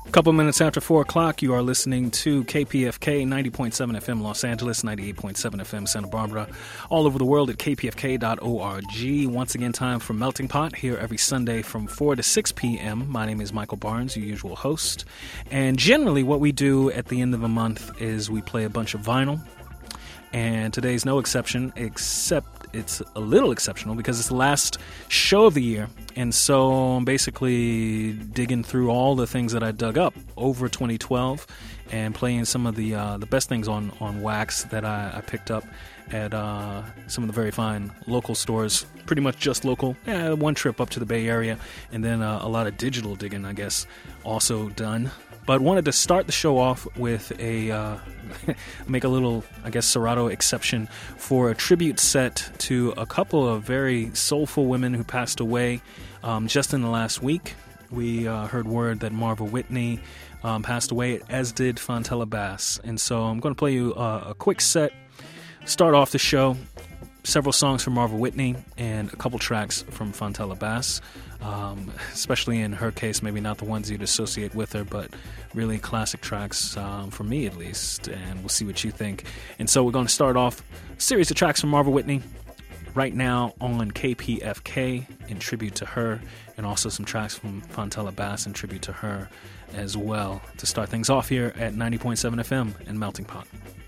Couple minutes after 4 o'clock, you are listening to KPFK 90.7 FM Los Angeles, 98.7 FM Santa Barbara, all over the world at kpfk.org. Once again, time for Melting Pot here every Sunday from 4 to 6 p.m. My name is Michael Barnes, your usual host. And generally what we do at the end of a month is we play a bunch of vinyl. And today's no exception, except it's a little exceptional because it's the last show of the year. And so I'm basically digging through all the things that I dug up over 2012 and playing some of the best things on wax that I picked up at some of the very fine local stores, pretty much just local. One trip up to the Bay Area, and then a lot of digital digging, I guess, also done. But wanted to start the show off with a make a little, I guess, Serato exception for a tribute set to a couple of very soulful women who passed away just in the last week. We heard word that Marva Whitney passed away, as did Fontella Bass. And so I'm going to play you a quick set, start off the show, several songs from Marva Whitney and a couple tracks from Fontella Bass. Especially in her case, maybe not the ones you'd associate with her, but really classic tracks, for me at least, and we'll see what you think. And so we're going to start off a series of tracks from Marva Whitney right now on KPFK in tribute to her, and also some tracks from Fontella Bass in tribute to her as well, to start things off here at 90.7 FM and Melting Pot.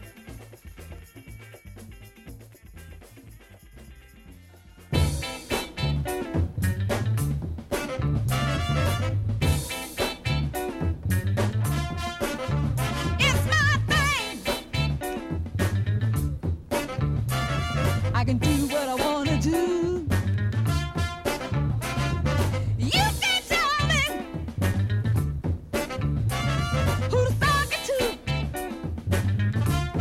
I can do what I want to do. You can tell me who to talk to.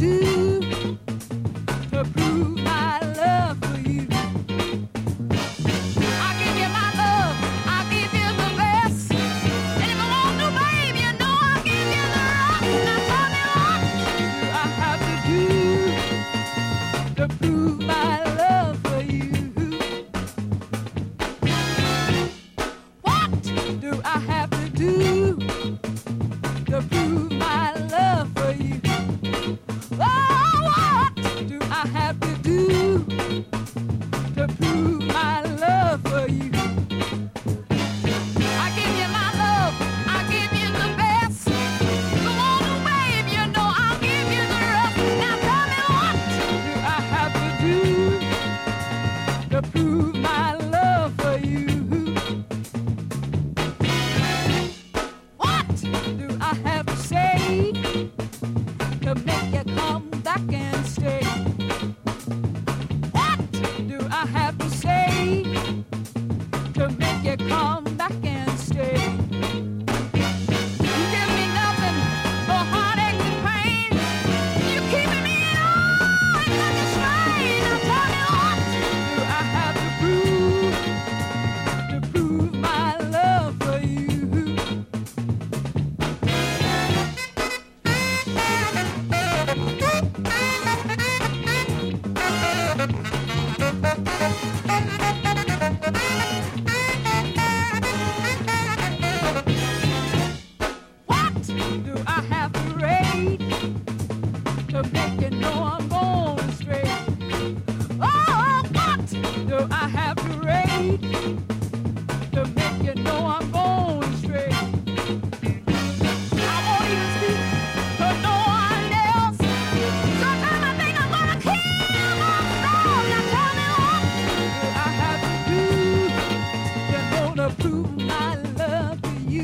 do to prove my love for you? I'll give you my love, I'll give you the best. And if I want to, babe, you know I'll give you the rest. Now tell me what do I have to do to prove my love for you? What do I have to do to prove my love for you? Oh, what do I have to do to prove my love for you? I give you my love, I give you the best. Come on, babe, you know I'll give you the rest. Now tell me what do I have to do to prove my love for you? What do I have to say to make you come back and stay? What do I have to say to make you come back and stay? You give me nothing but heartache and pain. You keeping me on such a strain. Now tell me what do I have to prove my love for you? What do I have to rate to make you know I'm going straight? Oh, what do I have to rate to make you know I'm going straight? I won't even speak to no one else. Sometimes I think I'm gonna kill myself. Now tell me what do I have to do to prove my love to you?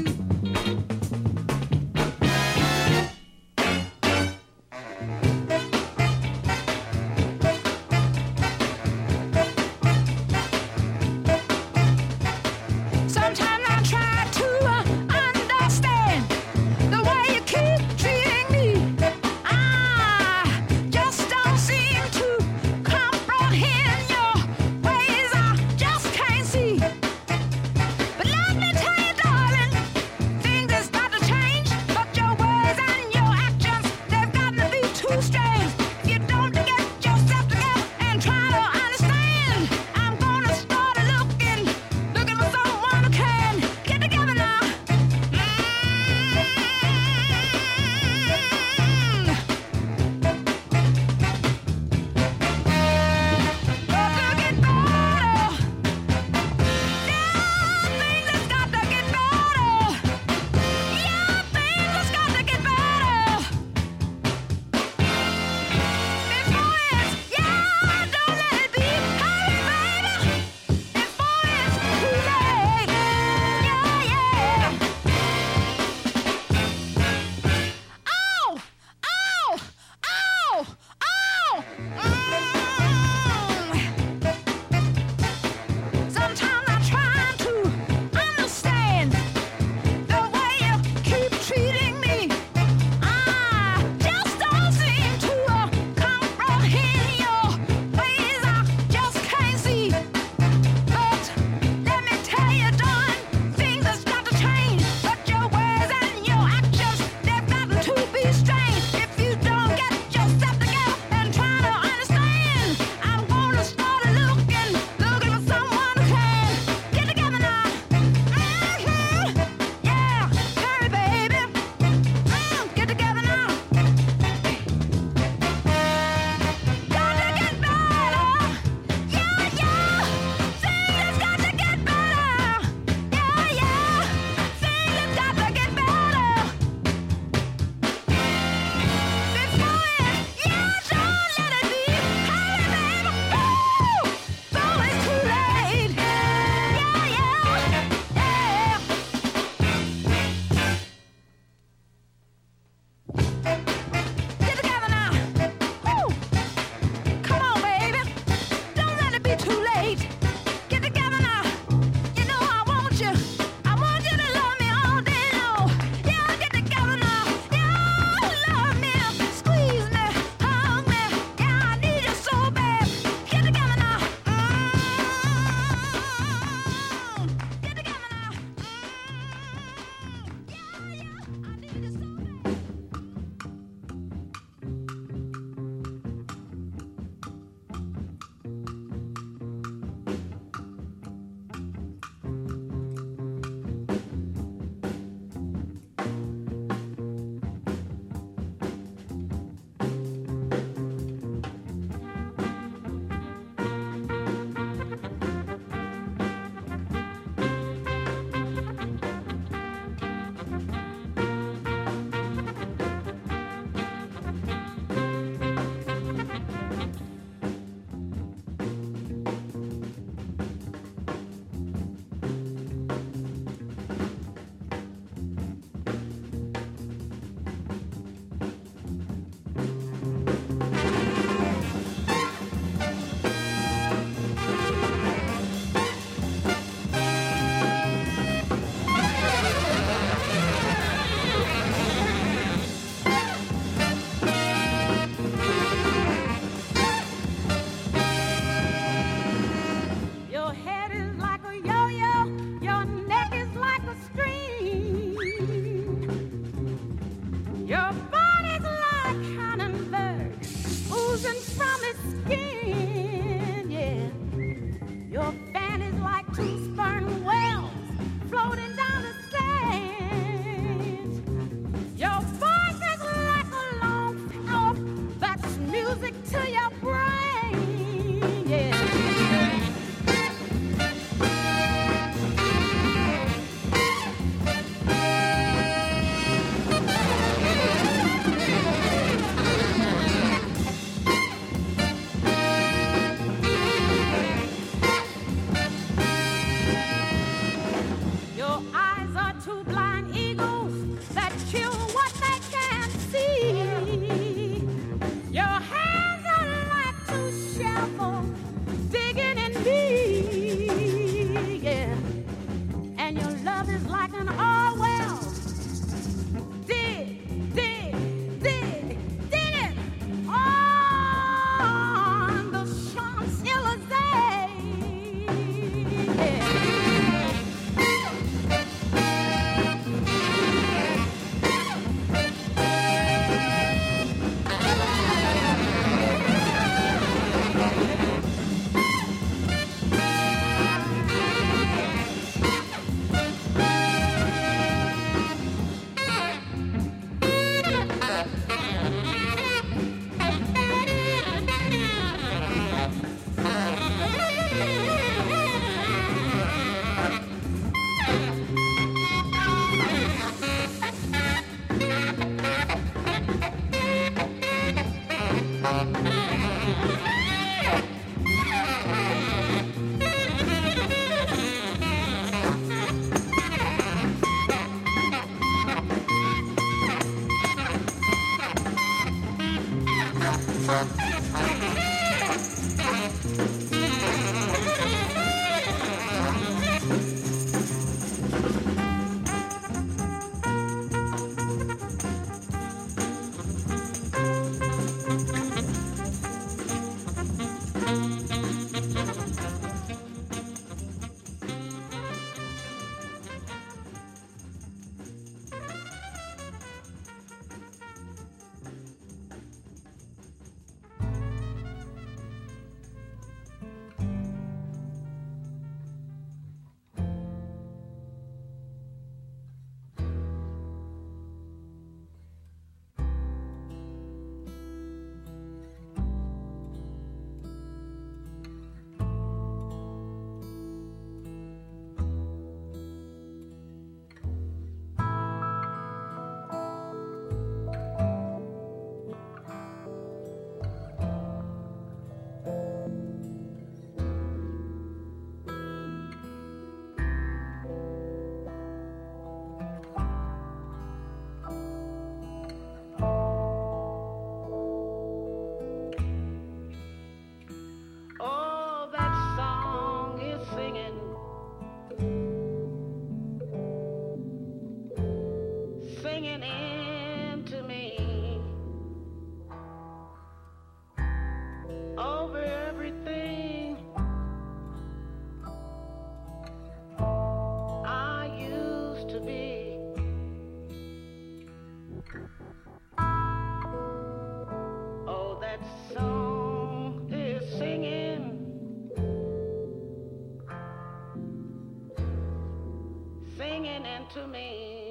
To me,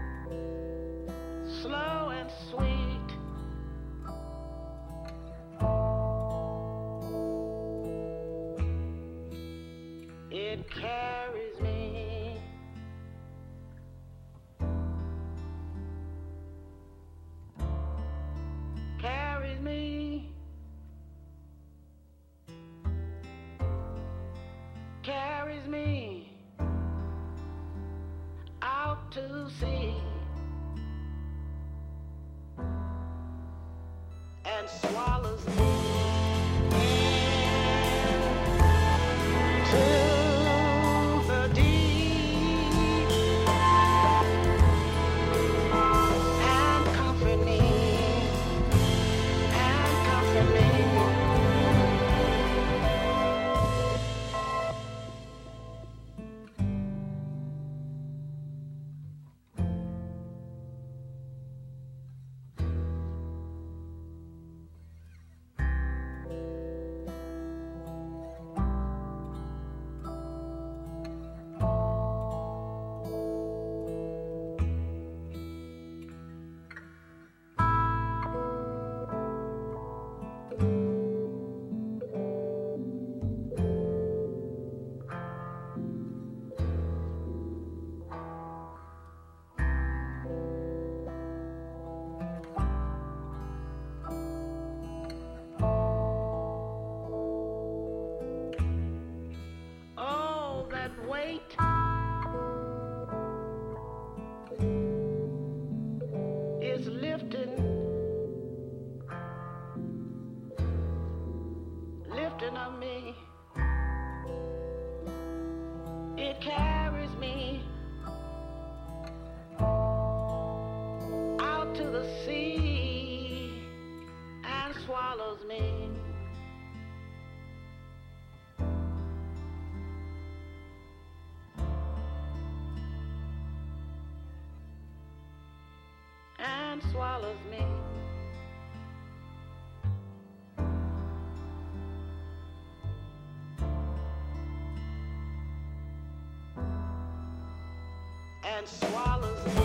slow and sweet. It carries me. Carries me. Carries me. Out to sea and swallows me to the deep and comfort me and comfort me. Weight is lifting on me. It carries me out to the sea and swallows me. And swallows me. And swallows me.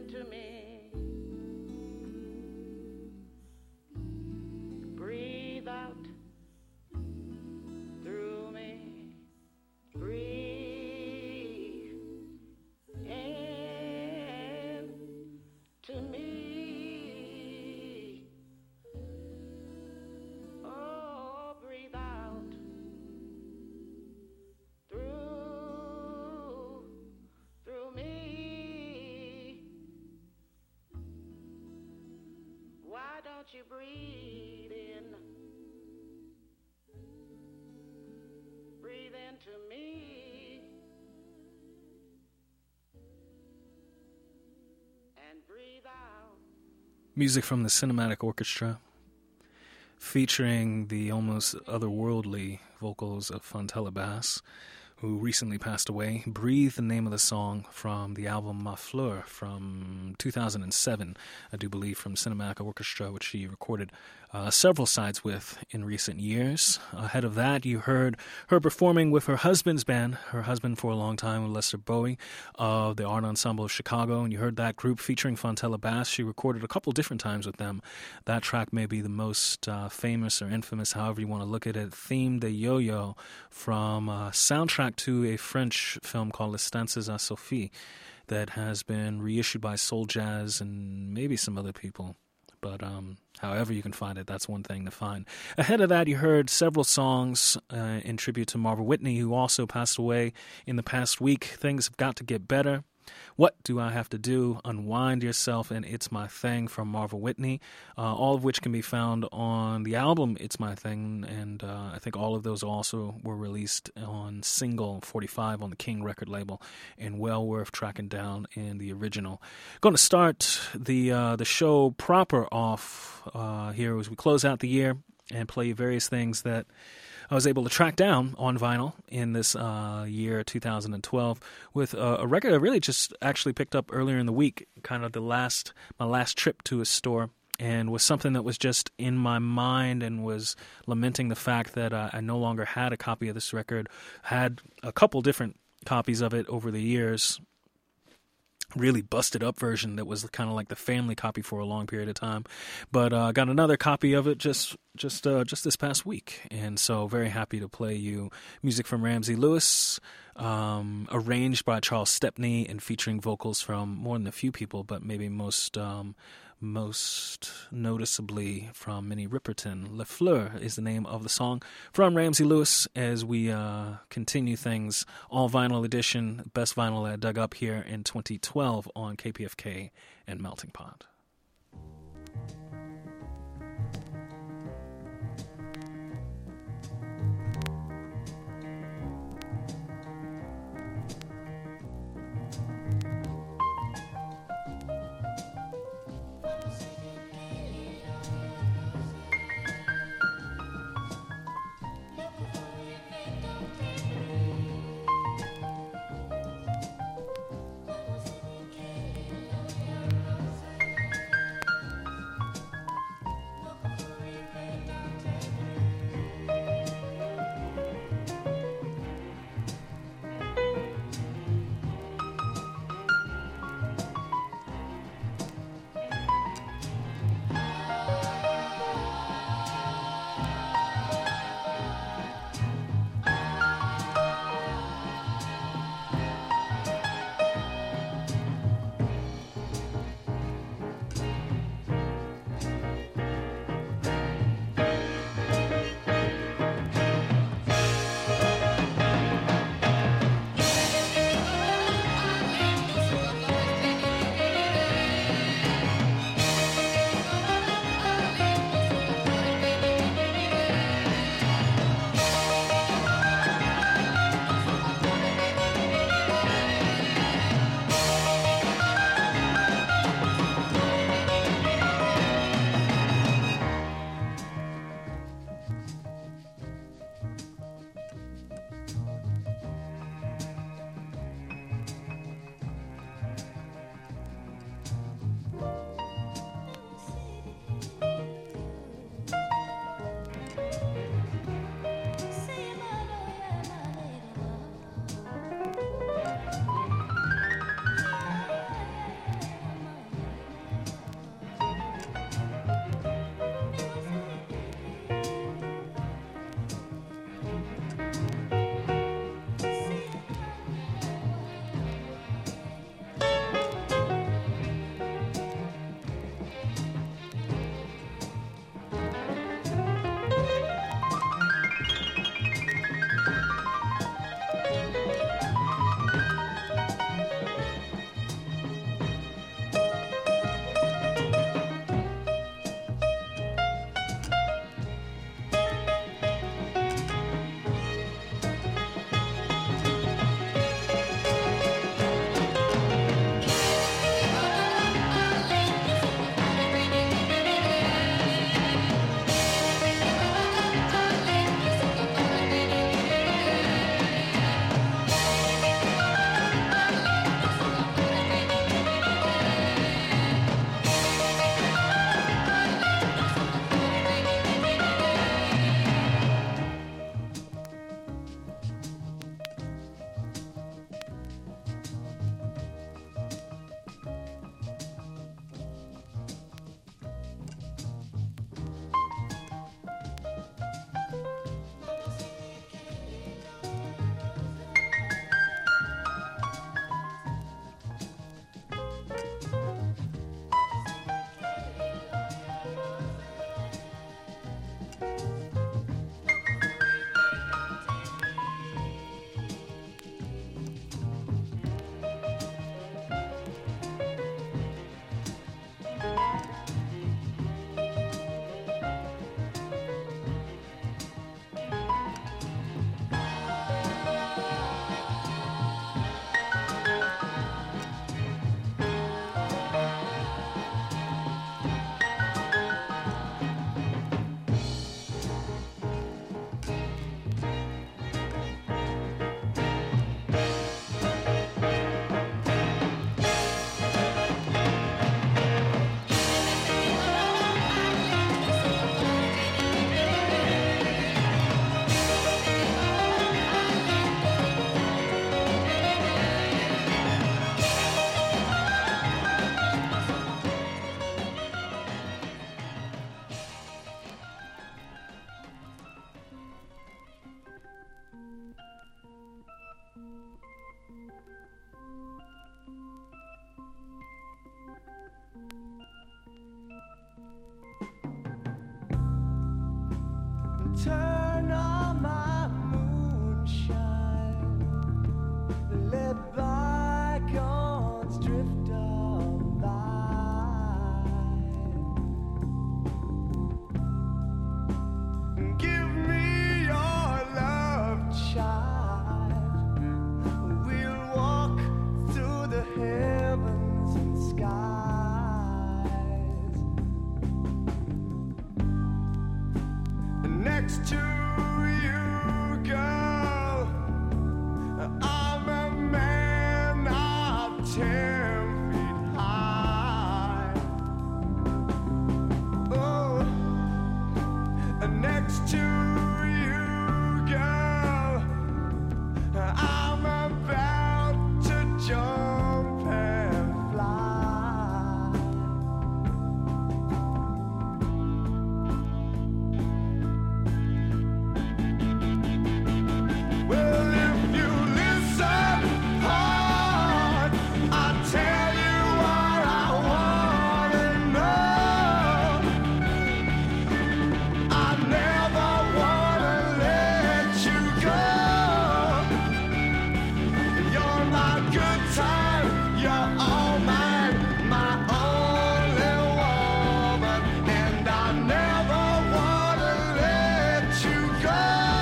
into me. Breathe out through me. Breathe into me. Oh, breathe out through me. Why don't you breathe in? Breathe into me. And breathe out. Music from the Cinematic Orchestra, featuring the almost otherworldly vocals of Fontella Bass, who recently passed away. Breathe, the name of the song from the album Ma Fleur from 2007, I do believe, from Cinematic Orchestra, which she recorded several sides with in recent years. Ahead of that, you heard her performing with her husband's band, her husband for a long time, Lester Bowie, of the Art Ensemble of Chicago, and you heard that group featuring Fontella Bass. She recorded a couple different times with them. That track may be the most famous or infamous, however you want to look at it, Theme de Yo-Yo, from a soundtrack to a French film called Les Stances à Sophie that has been reissued by Soul Jazz and maybe some other people. But however you can find it, that's one thing to find. Ahead of that, you heard several songs in tribute to Marva Whitney, who also passed away in the past week. Things Have Got to Get Better. What Do I Have to Do? Unwind Yourself, and It's My Thing from Marva Whitney, all of which can be found on the album It's My Thing, and I think all of those also were released on single 45 on the King record label, and well worth tracking down in the original. Going to start the show proper off here as we close out the year and play various things that I was able to track down on vinyl in this year 2012 with a record I really just actually picked up earlier in the week, kind of my last trip to a store, and was something that was just in my mind and was lamenting the fact that I no longer had a copy of this record. Had a couple different copies of it over the years. Really busted up version that was kind of like the family copy for a long period of time, but got another copy of it just this past week, and so very happy to play you music from Ramsey Lewis, arranged by Charles Stepney and featuring vocals from more than a few people, but maybe most noticeably from Minnie Riperton. Le Fleur is the name of the song from Ramsey Lewis as we continue things. All vinyl edition, best vinyl I dug up here in 2012 on KPFK and Melting Pot. 10 feet high. Oh, and next to you, girl, I'm about to jump and fly. Well, if you listen hard, I'll tell you what I wanna know. I never wanna let you go. You're my good time, you're all mine, my only woman, and I never wanna let you go.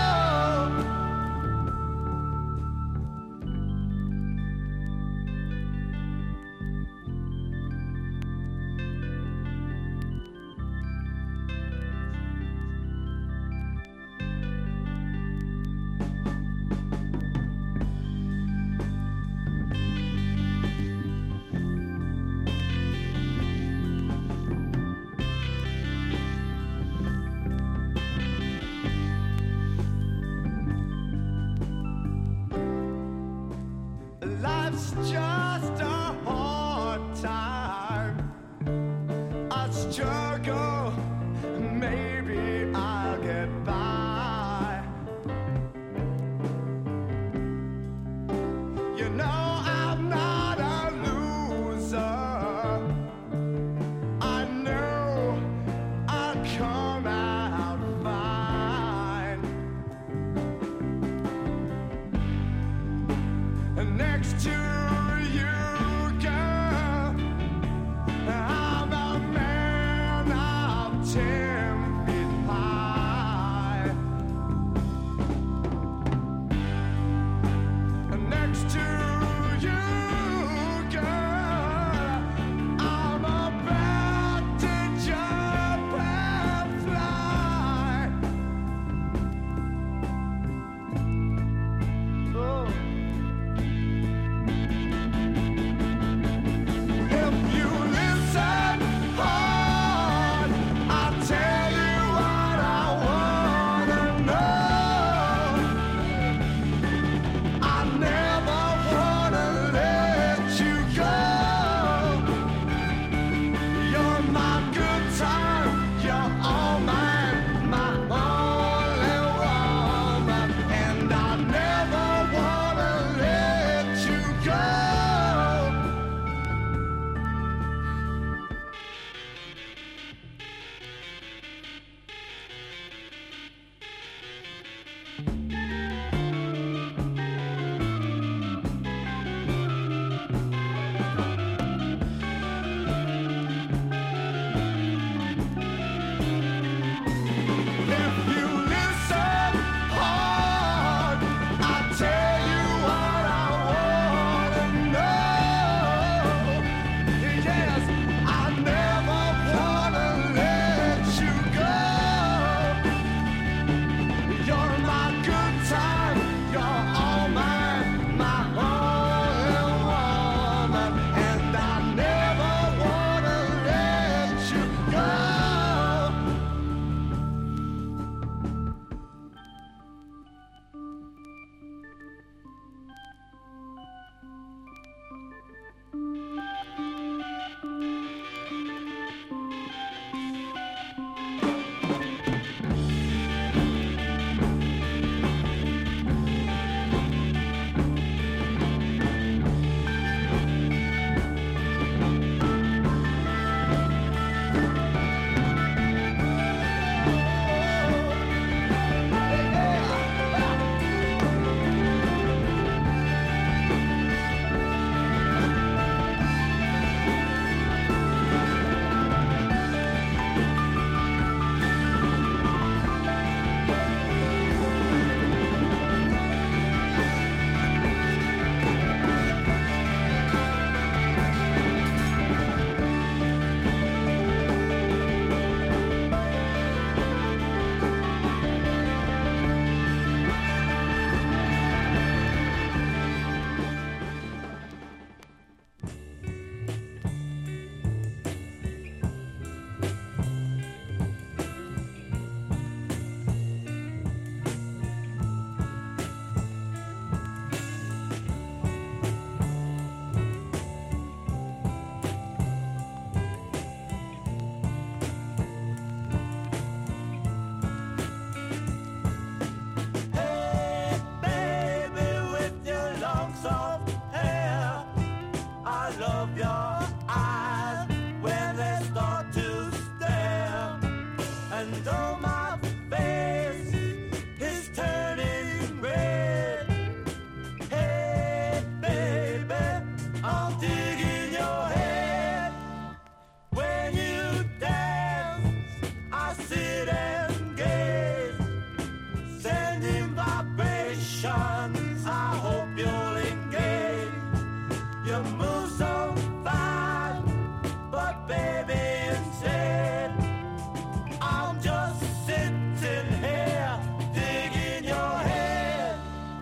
Life's just a hard time, a struggle, maybe I'll get by. You know I'm not a loser, I know I'll come out fine. Next to you, I'll dig in your head. When you dance, I sit and gaze, sending vibrations. I hope you'll engage. You move so fine, but baby instead, I'm just sitting here digging your head.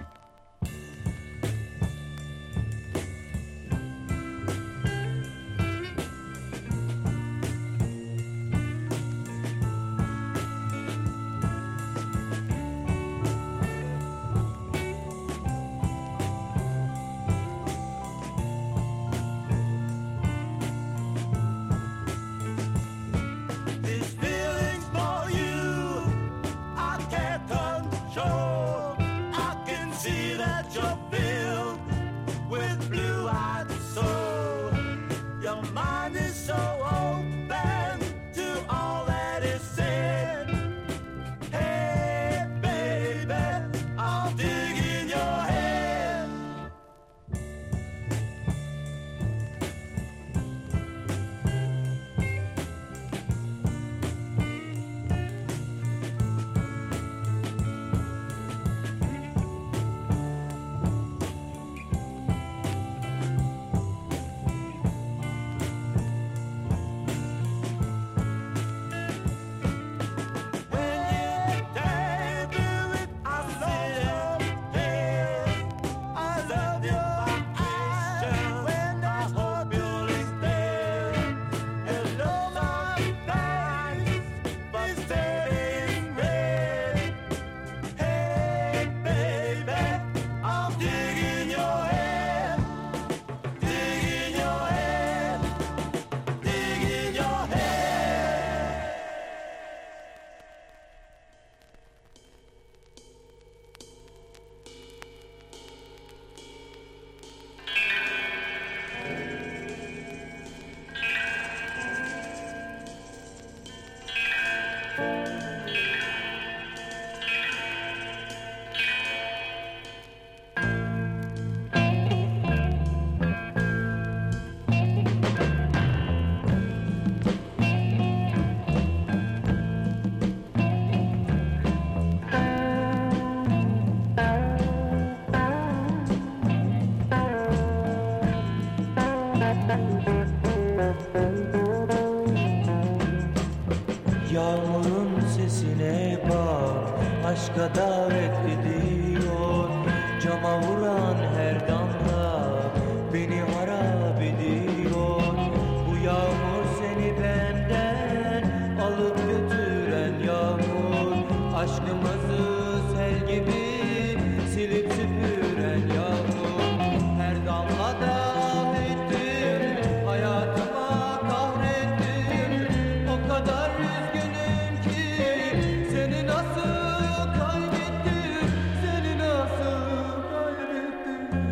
These feelings for you, I can't control. I can see that you're filled with blue-eyed soul. Your mind is so open to all that is said. Hey, baby, I'll dig in your head. Yağmurun sesine bak, aşka davet ediyor. Cama vuran her damla beni harap ediyor. Bu yağmur seni benden alıp götüren yağmur. Aşkımızı sel gibi silip süpüren yağmur. Her damlada ettin, hayatıma kahrettin. O kadar üzgünüm ki seni nasıl kaybettim, seni nasıl kaybettim.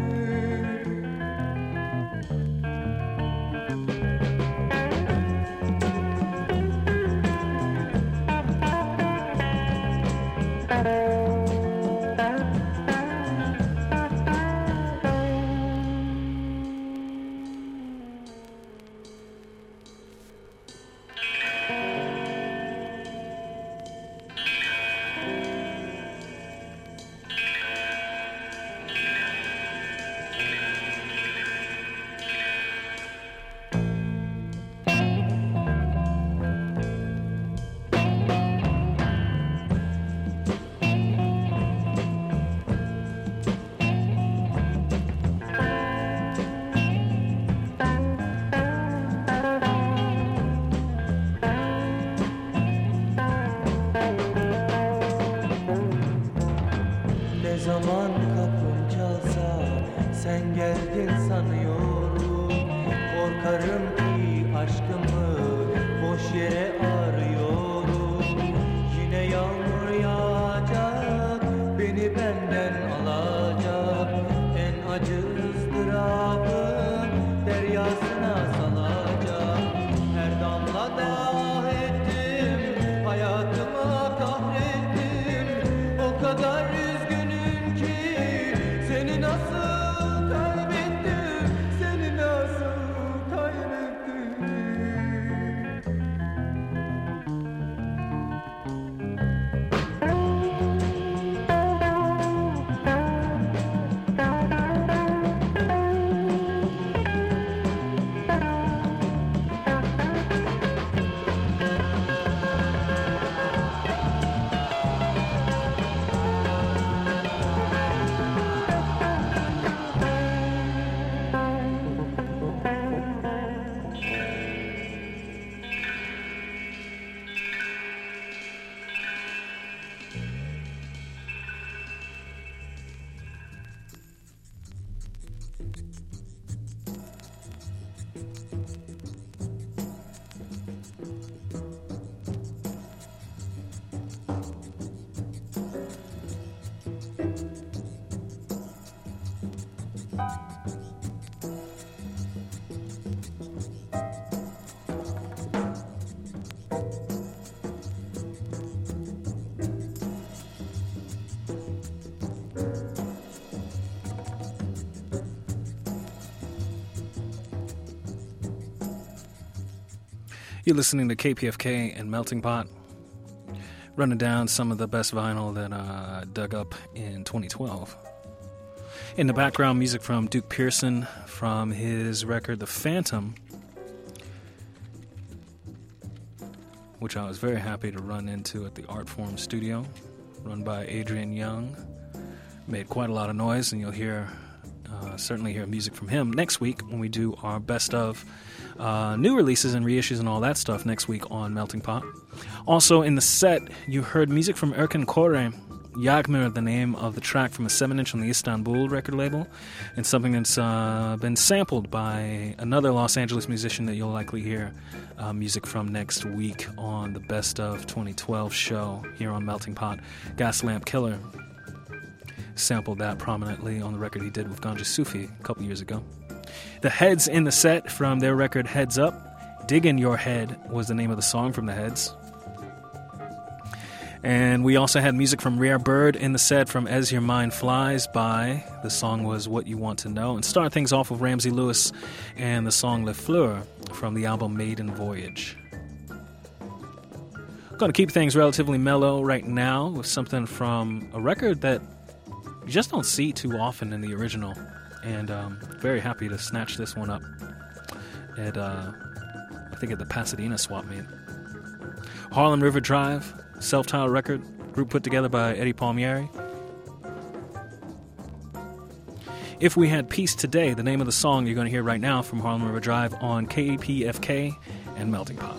Ne zaman kapım çalsa sen geldin sanıyorum. Korkarım ki aşkımı boş yere arıyorum. Yine yağmur yağacak, beni benden alacak. En acı ızdırabım deryasına salacak. Her damlada ettim, hayatıma kahrettim. O kadar üzgünüm ki seni nasıl kaybettim, seni You're listening to KPFK and Melting Pot, running down some of the best vinyl that I dug up in 2012. In the background, music from Duke Pearson from his record The Phantom, which I was very happy to run into at the Artform studio, run by Adrian Young. Made quite a lot of noise, and you'll certainly hear music from him next week when we do our best of new releases and reissues and all that stuff next week on Melting Pot. Also in the set, you heard music from Erkan Kore, Yagmir, the name of the track from a 7-inch on the Istanbul record label, and something that's been sampled by another Los Angeles musician that you'll likely hear music from next week on the Best of 2012 show here on Melting Pot. Gaslamp Killer sampled that prominently on the record he did with Ganja Sufi a couple years ago. The Heads in the set from their record Heads Up. Diggin' Your Head was the name of the song from the Heads. And we also had music from Rare Bird in the set from As Your Mind Flies By. The song was What You Want to Know. And start things off with Ramsey Lewis and the song Le Fleur from the album Maiden Voyage. Going to keep things relatively mellow right now with something from a record that you just don't see too often in the original. And very happy to snatch this one up at, I think at the Pasadena swap meet. Harlem River Drive, self-titled record, group put together by Eddie Palmieri. If We Had Peace Today, the name of the song you're going to hear right now from Harlem River Drive on KPFK and Melting Pot.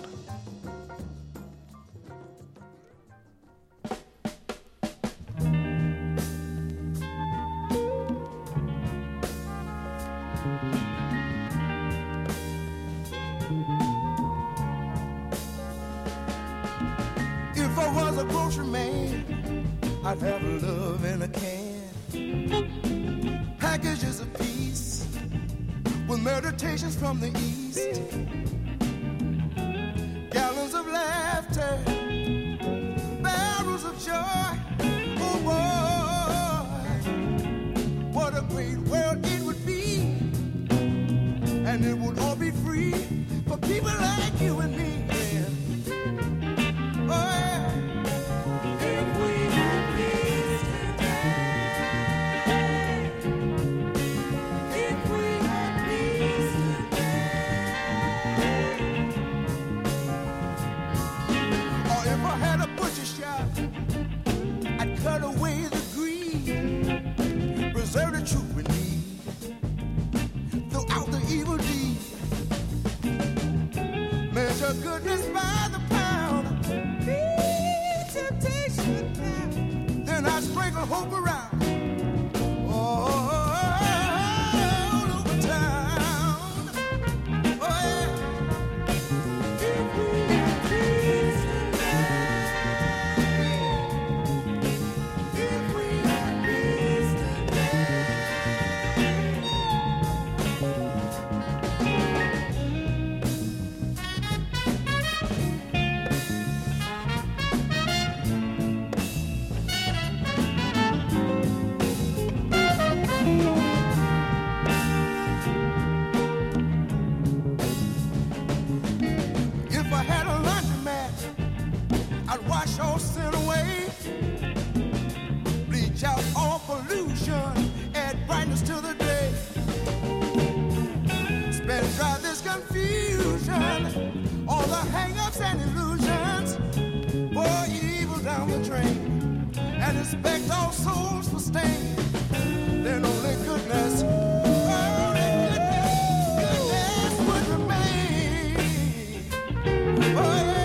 If I was a grocery man, I'd have love in a can. Packages of peace with meditations from the east. Gallons of laughter, barrels of joy. Oh boy, what a great world it would be. And it would all be free for people like you and me. Cut away the greed, preserve the truth we need, throw out the evil deed, measure goodness by the pound, beat temptation down, then I sprinkle hope around. All over town. Oh yeah. If we had peace wash all sin away, bleach out all pollution, add brightness to the day, spend dry this confusion, all the hang-ups and illusions, pour evil down the drain, and inspect all souls for stain, then only goodness would remain. Oh yeah.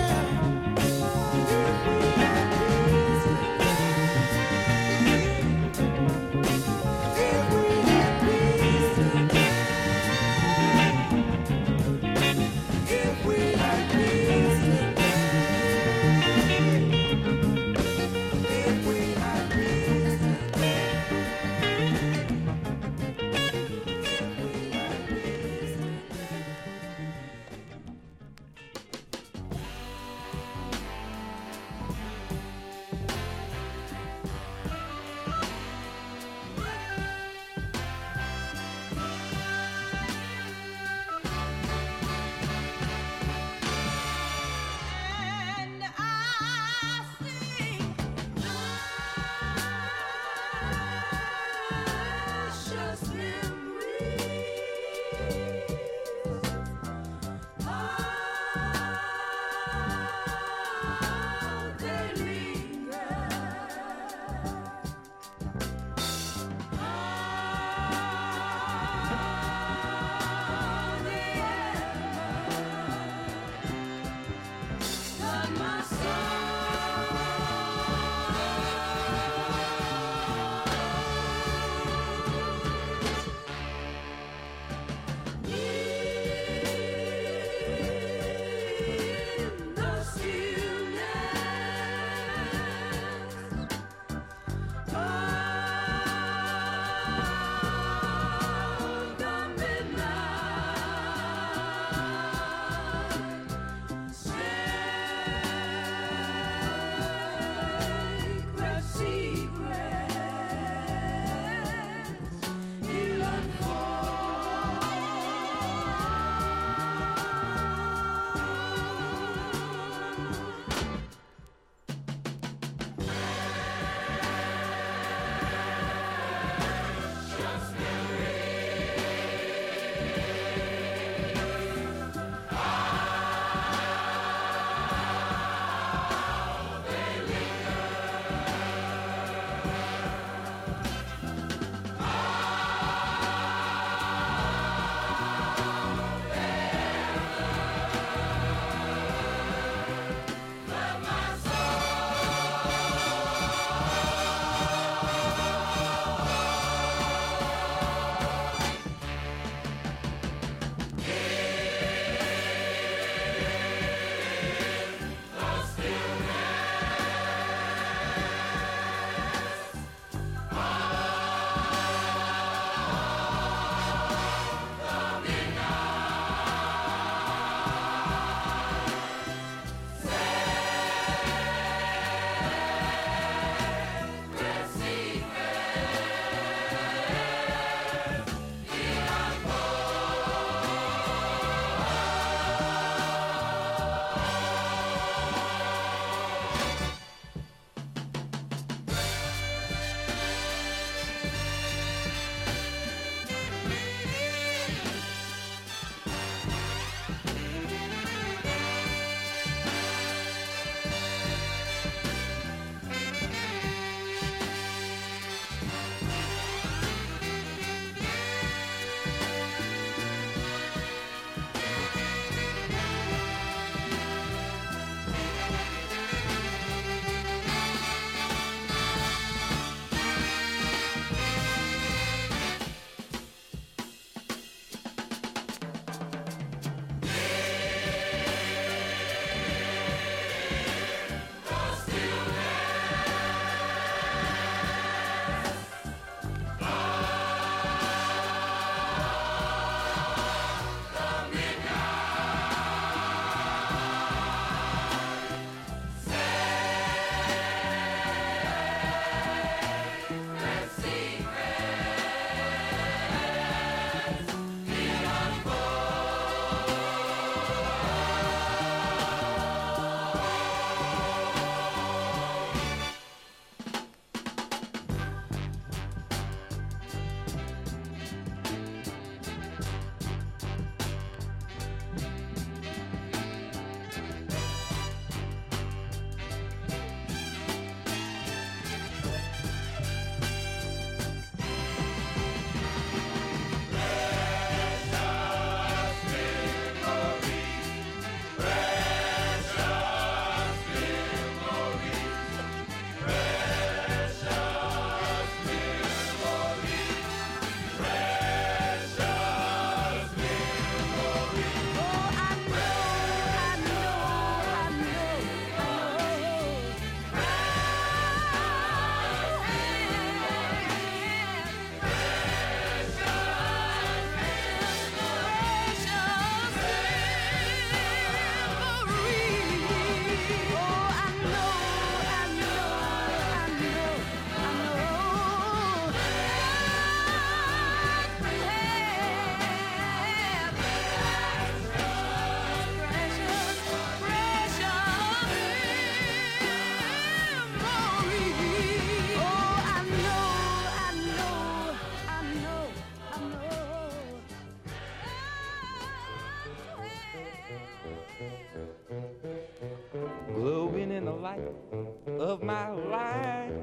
the light of my life,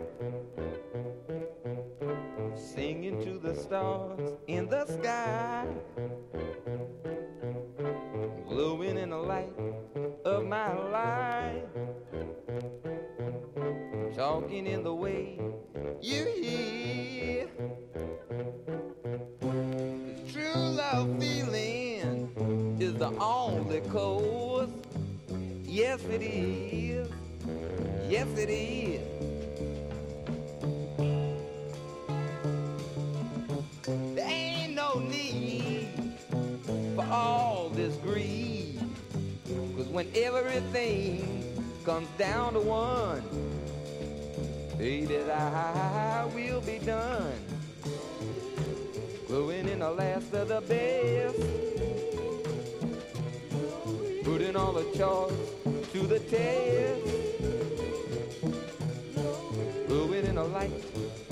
singing to the stars in the sky, glowing in the light of my life, talking in the way you hear. This true love feeling is the only cause. Yes, it is. Yes, it is. There ain't no need for all this greed, 'cause when everything comes down to one, baby, I will be done. Glowing in the last of the best, putting all the charts to the test, glowing in the light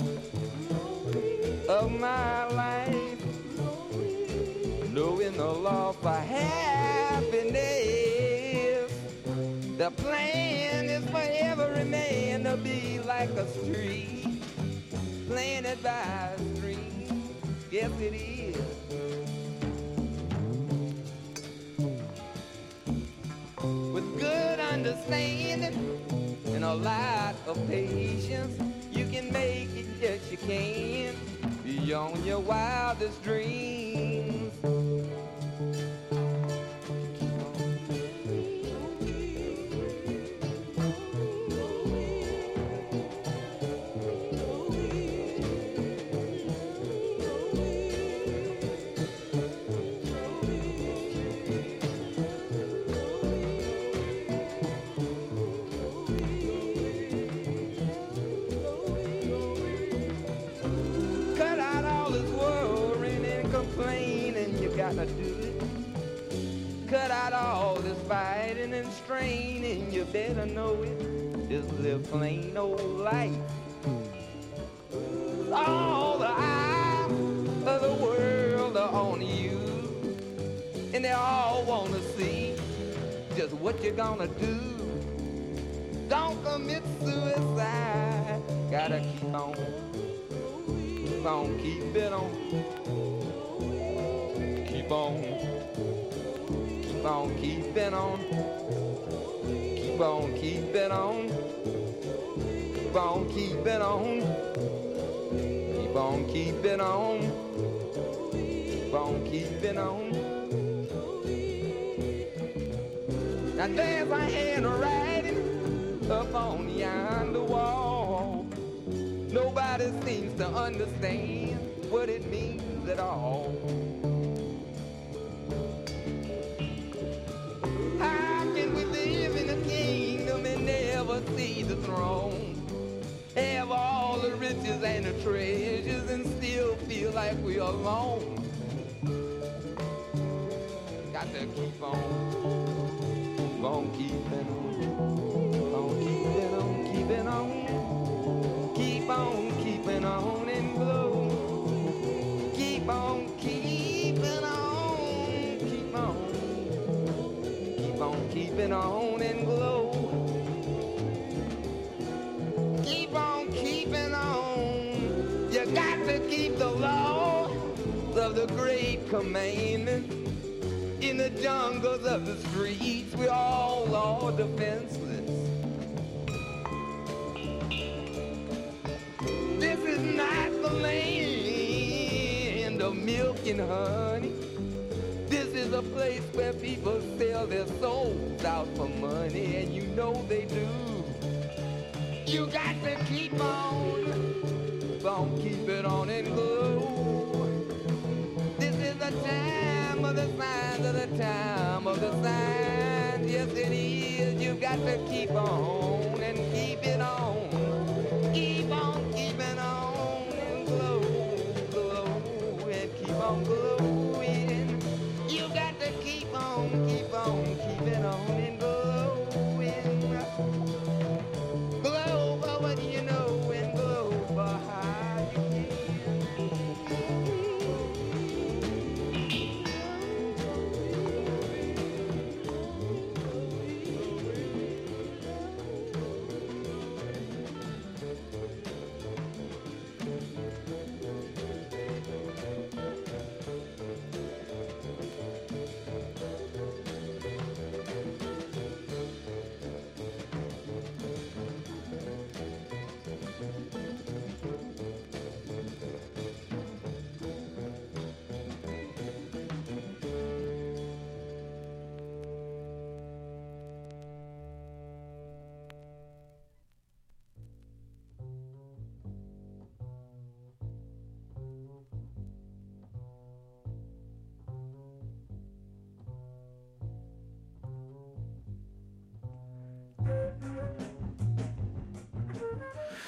of my life, knowing the law for happiness. The plan is for every man to be like a street planted by a stream. Yes, it is. With good understanding and a lot of patience, you can make it, yes you can, beyond your wildest dreams. Gotta do it. Cut out all this fighting and straining. You better know it. Just live plain old life. All the eyes of the world are on you, and they all wanna see just what you're gonna do. Don't commit suicide. Gotta keep on, keep on, keep it on. Keep on, keep on, keep it on. Keep on, keep it on. Keep on, keep it on. Keep on, keep it on. Keep on, keep it on. Now there's a handwriting up on yonder wall. Nobody seems to understand what it means at all. And never see the throne, have all the riches and the treasures, and still feel like we're alone. Got to keep on keeping on, keep on keeping on, keeping on, keep on keeping on and glow. Keep on keeping on, keep on keeping on and glow. Keep on keeping on. You got to keep the law of the great commandment. In the jungles of the streets, we all are defenseless. This is not the land of milk and honey. This is a place where people sell their souls out for money, and you know they do. You got to keep on, keep it on and glow. This is the time of the signs, of the time of the signs. Yes, it is. You got to keep on and keep it on. Keep on keeping on and glow, glow, and keep on glowing. You got to keep on keeping on and glowing.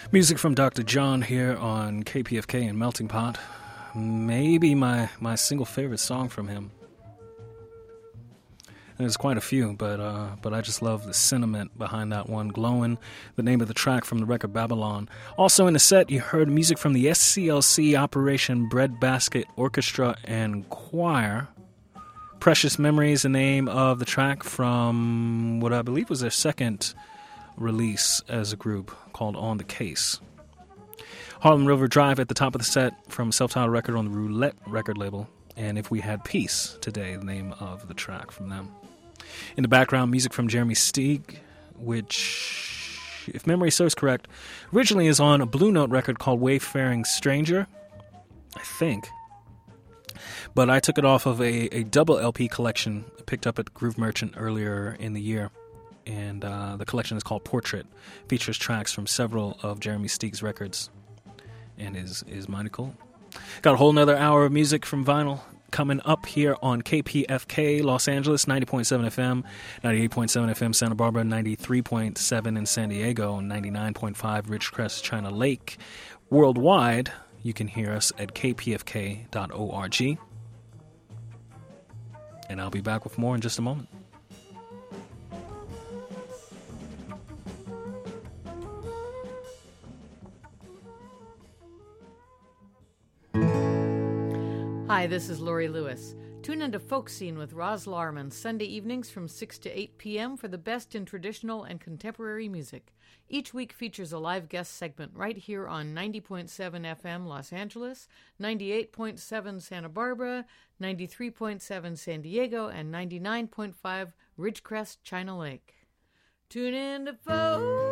Music from Dr. John here on KPFK and Melting Pot. Maybe my single favorite song from him. And there's quite a few, but I just love the sentiment behind that one. Glowing, the name of the track from the record Babylon. Also in the set, you heard music from the SCLC Operation Breadbasket Orchestra and Choir. Precious Memories, the name of the track from what I believe was their second release as a group, called On the Case. Harlem River Drive at the top of the set from self-titled record on the Roulette record label. And If We Had Peace Today, the name of the track from them. In the background, music from Jeremy Steig, which, if memory serves correct, originally is on a Blue Note record called Wayfaring Stranger, I think. But I took it off of a double LP collection picked up at Groove Merchant earlier in the year. And the collection is called Portrait. Features tracks from several of Jeremy Steig's records. And is mighty cool. Got a whole nother hour of music from vinyl coming up here on KPFK Los Angeles, 90.7 FM, 98.7 FM Santa Barbara, 93.7 in San Diego, 99.5 Ridgecrest, China Lake. Worldwide, you can hear us at kpfk.org. And I'll be back with more in just a moment. Hi, this is Lori Lewis. Tune into Folk Scene with Roz Larman Sunday evenings from 6 to 8 p.m. for the best in traditional and contemporary music. Each week features a live guest segment right here on 90.7 FM Los Angeles, 98.7 Santa Barbara, 93.7 San Diego, and 99.5 Ridgecrest, China Lake. Tune in to Folk